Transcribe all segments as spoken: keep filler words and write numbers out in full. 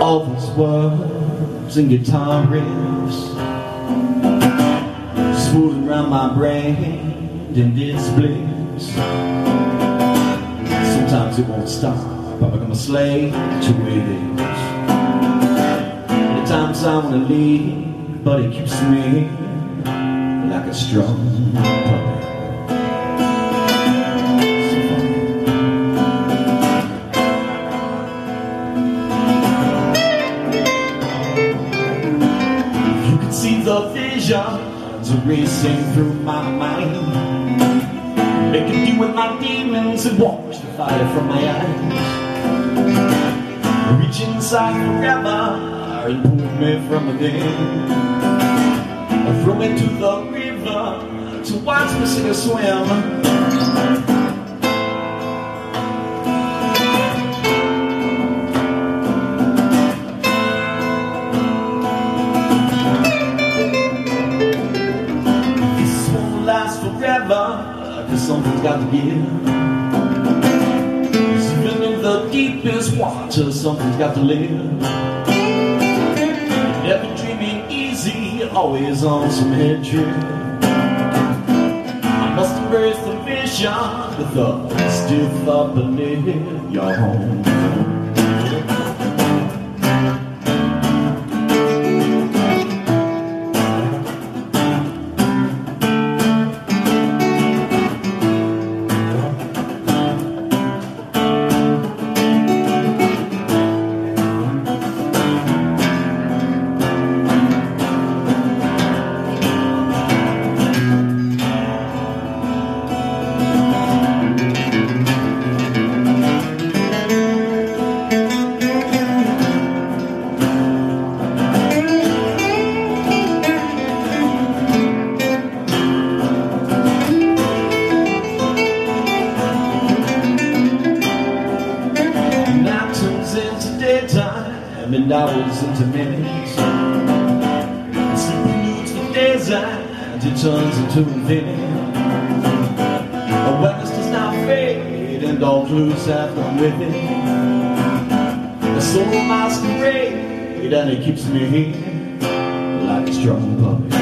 all these words and guitar riffs swirling around my brain and it splits. Sometimes it won't stop, I become a slave to it. Many times I want to leave, but it keeps me like a strong puppet. See the visions racing through my mind, making deal with my demons and wash the fire from my eyes. Reach inside forever and pull me from within, throw me to the river to watch me sink or swim. Cause something's got to give. Even in the deepest water, something's got to live. Never dreaming easy, always on some head trip. I must embrace the vision with a stiff upper lip. You're home. And hours into minutes, sleeping moods for days and it turns into infinity. Awareness does not fade and all clues have gone with it. The soul masquerade and it keeps me here like a strong puppet.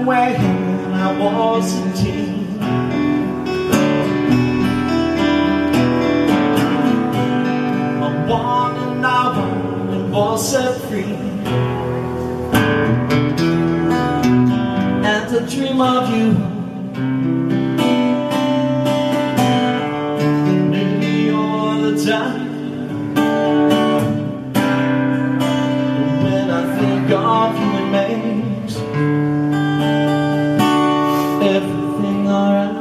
when I was a teen. I wanted now and was set free, and to dream of you. Maybe all the time. When I think of you, it makes everything alright.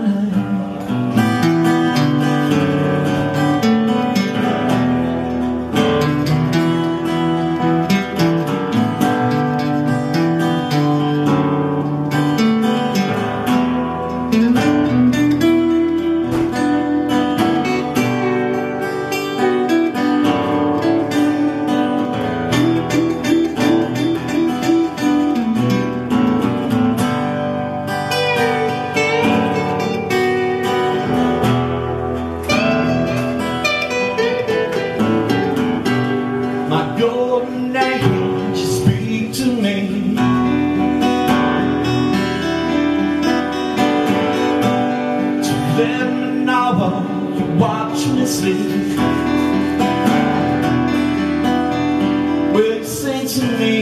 My golden angel, speak to me. To let me know while you watch me sleep. Will you sing to me?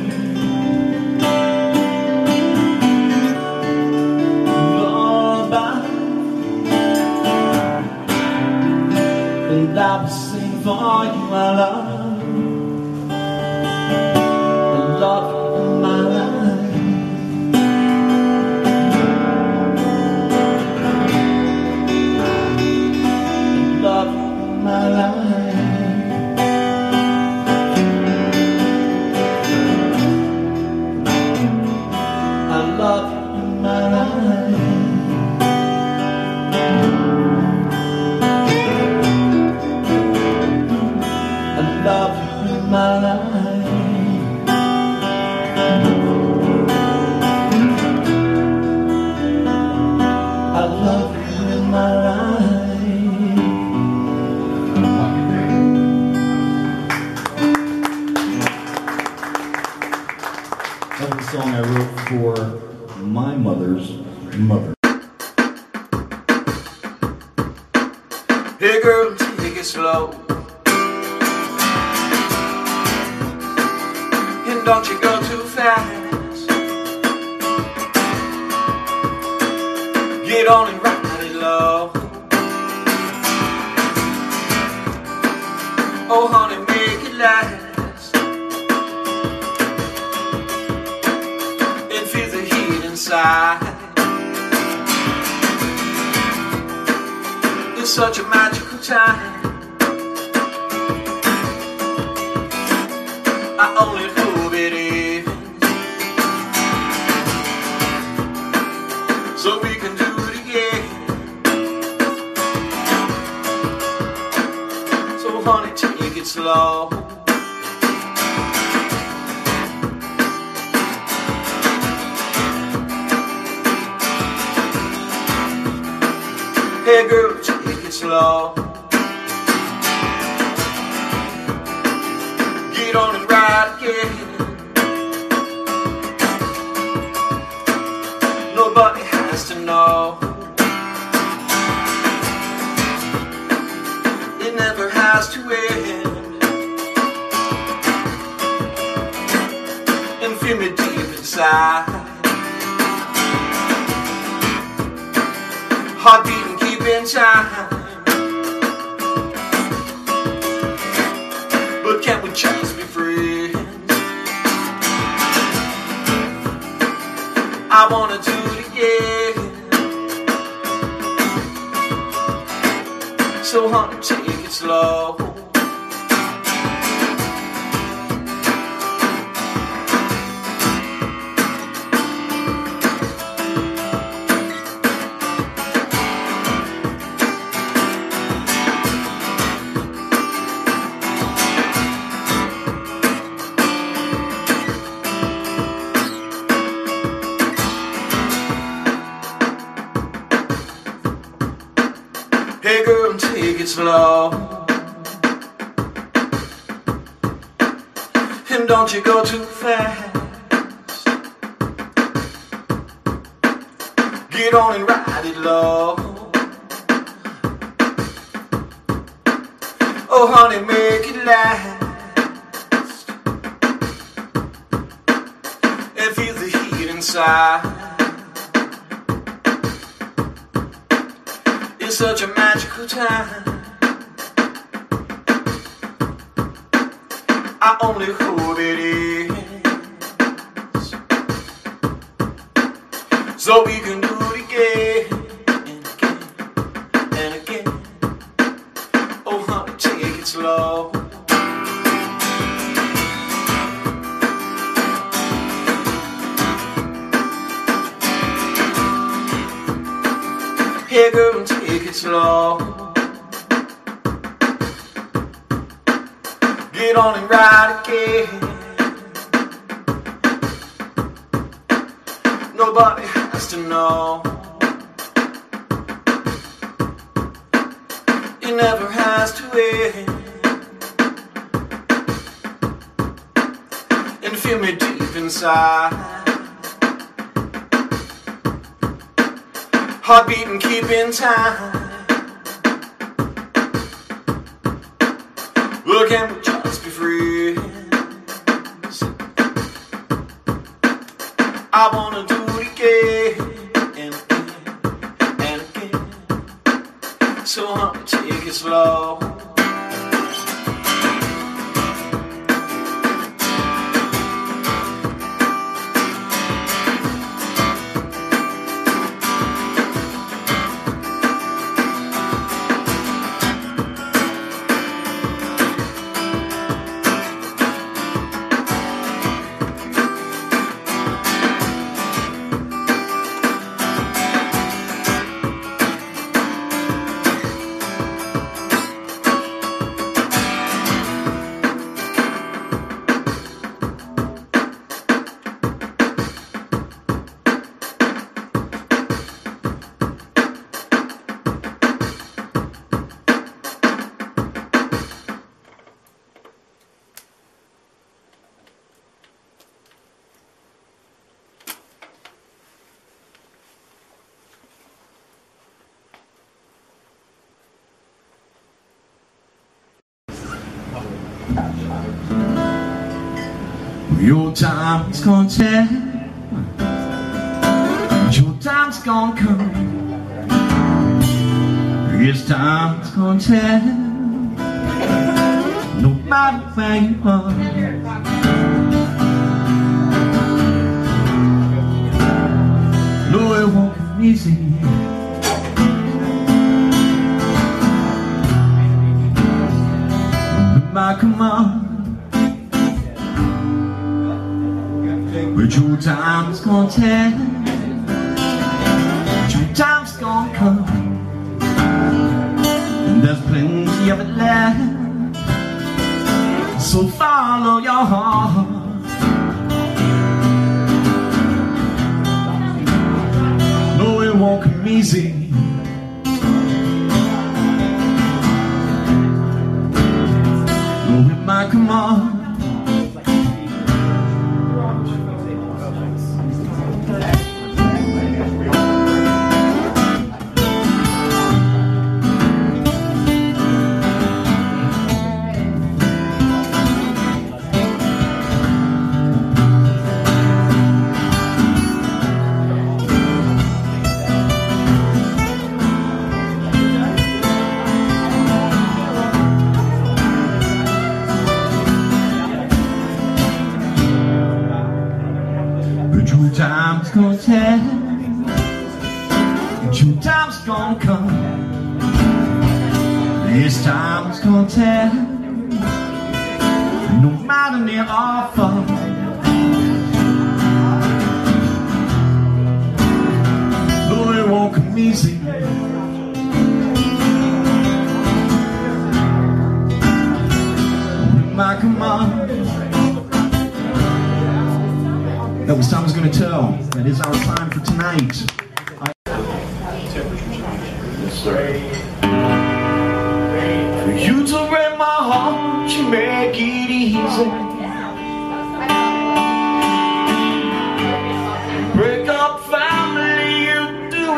Lullaby, and I will sing for you, my love. Love of my life, love of my life, I love you in my life, I love you in my life. I love you in my life. That was a song I wrote for my mother's mother. Hey girl, take it slow, and don't you go too fast. Get on and ride it low. Oh honey, make it last, and feel the heat inside. It's such a magical time. I only hope it is, so we can do it again. So honey, take it slow. Hey girl, take it slow. Get on and ride again. Nobody has to know. It never has to end. And feel me deep inside. Heart beating, keep in time. But can't we just be friends? I wanna do it again. So honey, take it slow. Hey girl, take it slow, and don't you go too fast. Get on and ride it low. Oh honey, make it last. And feel the heat inside. It's such a magical time. I only hope it is, so we can do it again and again and again. Oh honey, take it slow. Hey girl, take it slow. Get on and ride again. Nobody has to know. It never has to end. And feel me deep inside. Heart beating, keeping time. Well, can we just be free? I wanna do it again and again and again. So honey, take it slow. Your time's gonna tell, your time's gonna come. Yes, time's gonna tell, no matter where you are. No, it won't be easy. My come on. But your time's gonna tell, your time's gonna come, and there's plenty of it left, so follow your heart. No, it won't come easy. No, it might come on. Your time's gonna tell, your time's gonna come. This time's gonna tell, no matter near or far. No, it won't come easy. It might come on. That was Time's Gonna Tell. That is our time for tonight. I yes, sir. For you to break my heart, you make it easy. Break up family, you do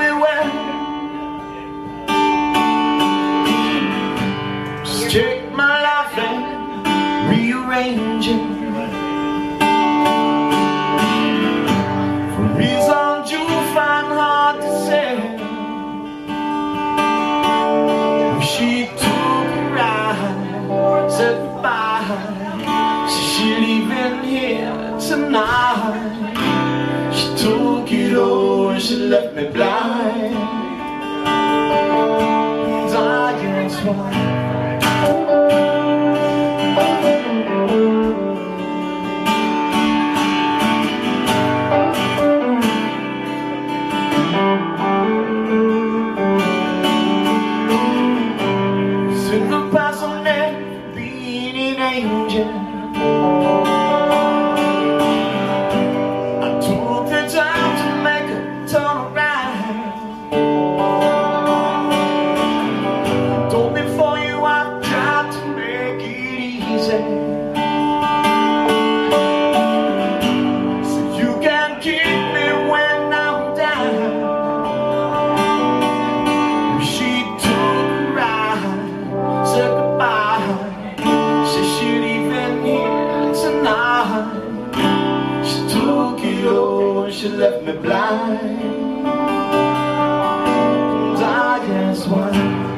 tonight. She took it all and she left me blind. And I guess why. She left me blind, and I guess why.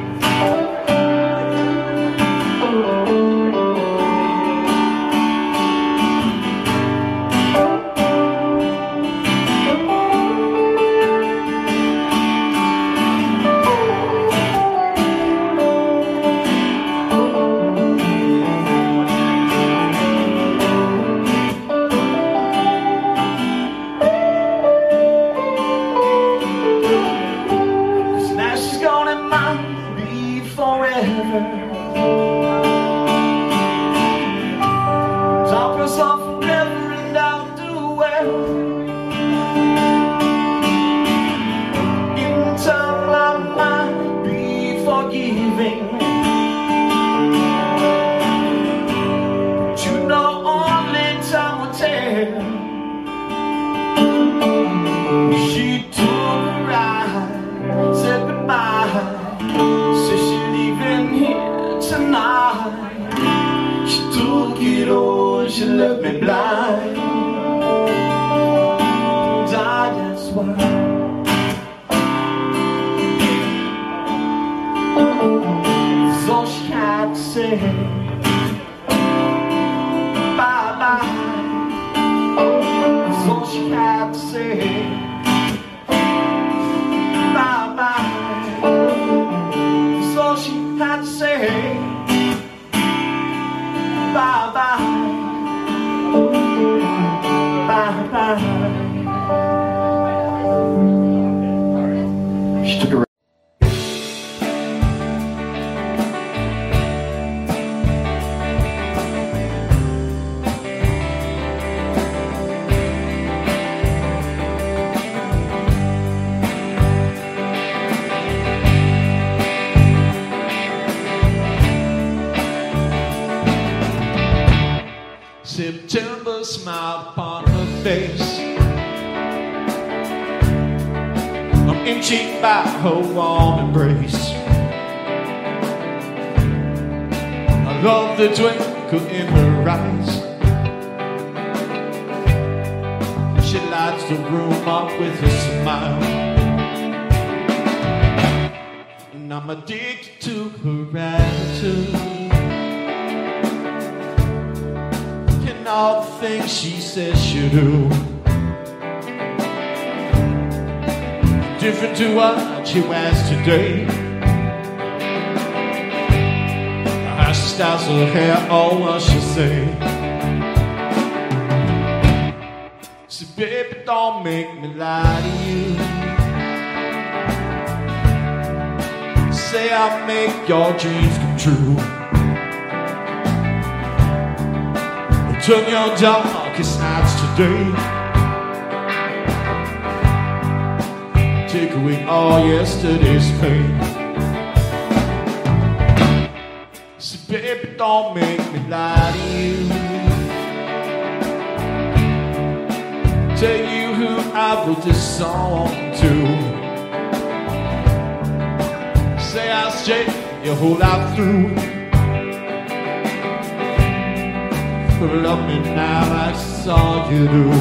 Top us off forever and I'll do well. In time I might be forgiving, but you know only time will tell. She took a ride, said goodbye, said she's leaving here tonight. She took it all and she left me blind. And I guess why. That's all she had to say. Bye bye. That's all she had to say. Bye bye. That's all she had to say. Bye bye, bye bye. She took a September smiled upon her face. I'm inching by her warm embrace. I love the twinkle in her eyes. She lights the room up with a smile, and I'm addicted to her attitude. All the things she says she'll do, different to what she wears today. How she styles her hair, oh what she'll say. So baby, don't make me lie to you. Say I'll make your dreams come true. Turn your darkest nights today. Take away all yesterday's pain. So baby, don't make me lie to you. Tell you who I wrote this song to. Say I'll stay your whole life through. But love me now as all you do.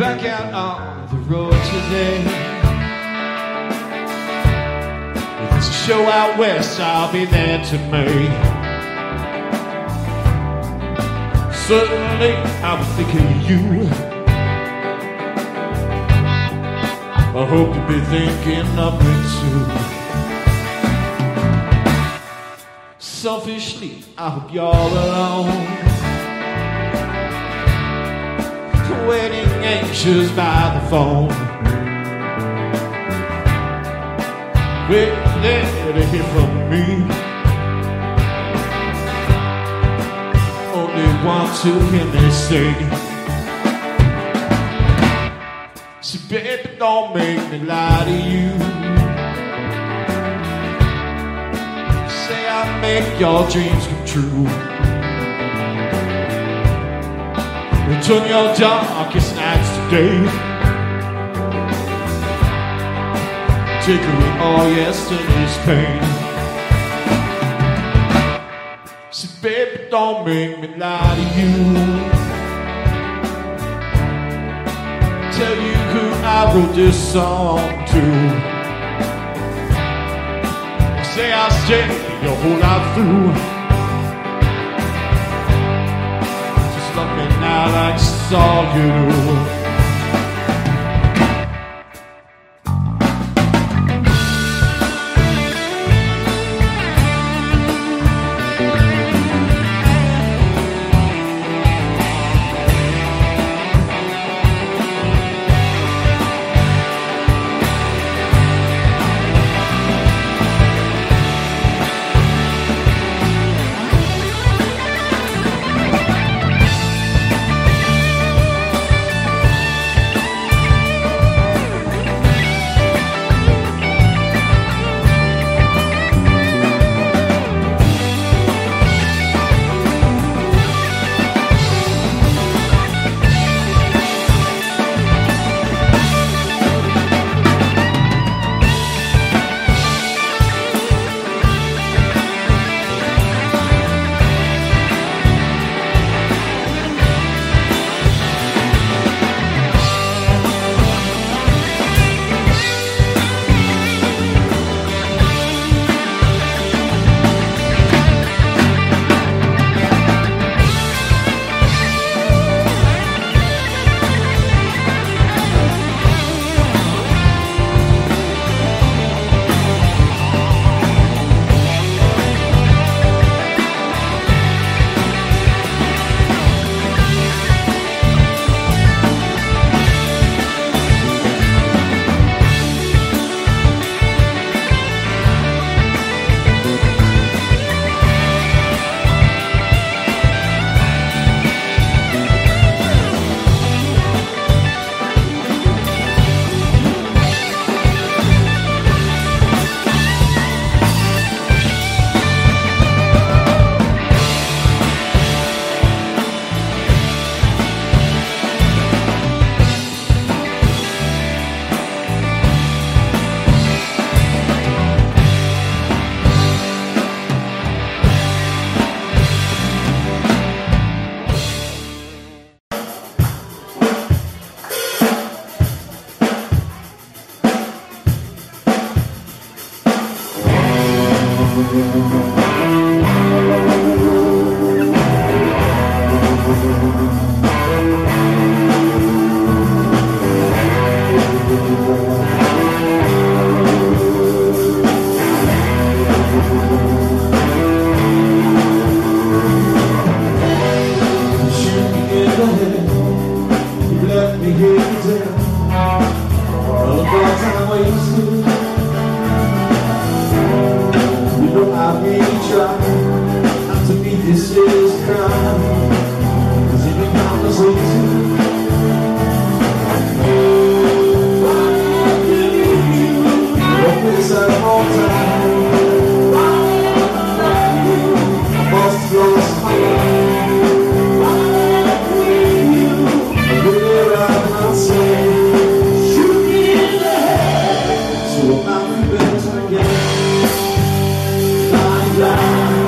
back out on the road today. If there's a show out west, I'll be there to make. Certainly, I was thinking of you. I hope you'll be thinking of me too. Selfishly, I hope you're alone, waiting anxious by the phone, waiting there to hear from me. Only want to hear me say, so baby, don't make me lie to you. Say I make your dreams come true. Turn your darkest nights to day. Take away all yesterday's pain. So baby, don't make me lie to you. Tell you who I wrote this song to. Say I'll stay your whole life through. Love me now like it's all you do. Flying blind.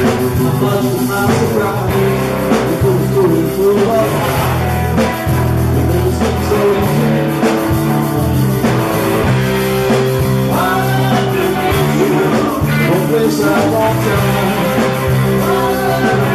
Much to my surprise, we couldn't do it through our eyes. It never seemed so easy. I have to miss you. One place I walked down.